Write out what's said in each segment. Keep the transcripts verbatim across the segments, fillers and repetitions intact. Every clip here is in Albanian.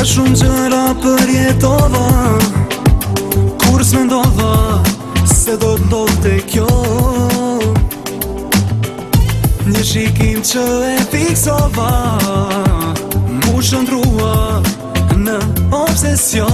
Shumë gjëra përjetova kur s'mendova se do t'ndodhte kjo. Një shikim që e fiksova mu shëndrua në obsesion.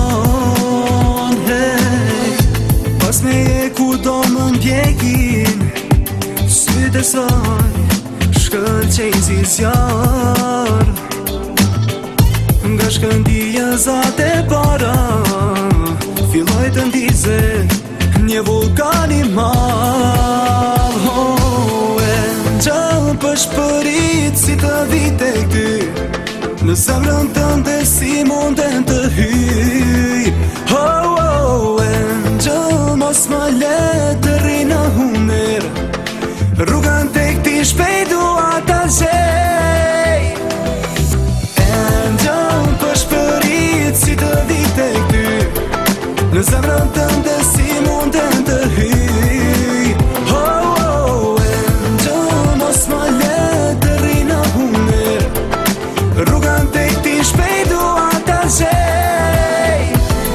Hey, pas me je ku do më mbjekin sytë e saj shkëlqejnë si zjarë. Nga shkëndija zate para filloj të ndize një vulkan i madh. Oh, e gjallë për shpërit si të vite këty në zemrën tënde si munden të hyj. Oh, oh, e gjallë mos më le të rri në huner, rrugën të këti shpejt dua ta zhej. Si të vite këty në zemrën tënde si munden të hyj. Oh, oh, e gjallë mos më le të rri në huner, rrugën të këti shpejt dua ta zhej.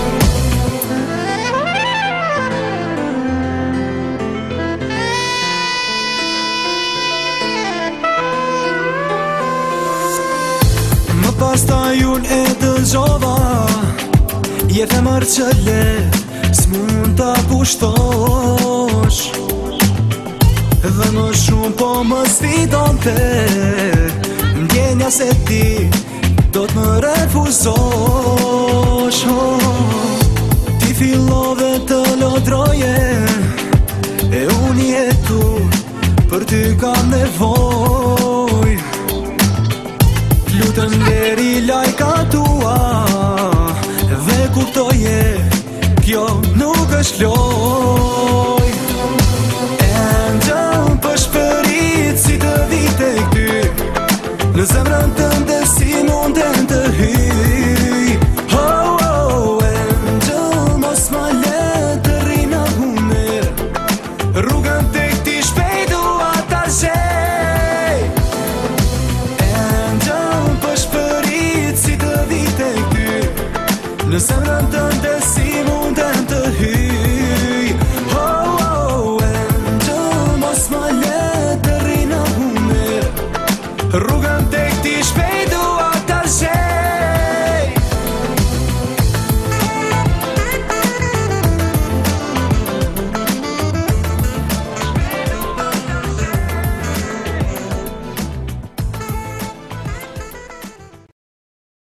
Më pastaj unë e dëgjova, je femër që le s'mund t'a kushtosh, dhe më shumë po më sfidonte ndjenja se ti do t'më refuzosh. Oh, ti fillove të lodroje e unë jetu për ty kam nevoj. Lutëm deri lajka tua dhe kuptoje kjo nuk është loj. E gjallë për shpërit si të vite këty në zemrën tënde si munden të hyj. Oh, oh, e gjallë mos më le të rri në huner, rrugën të këti shpejt dua ta zhej. E gjallë për shpërit si të vite këty në zemrën tënde si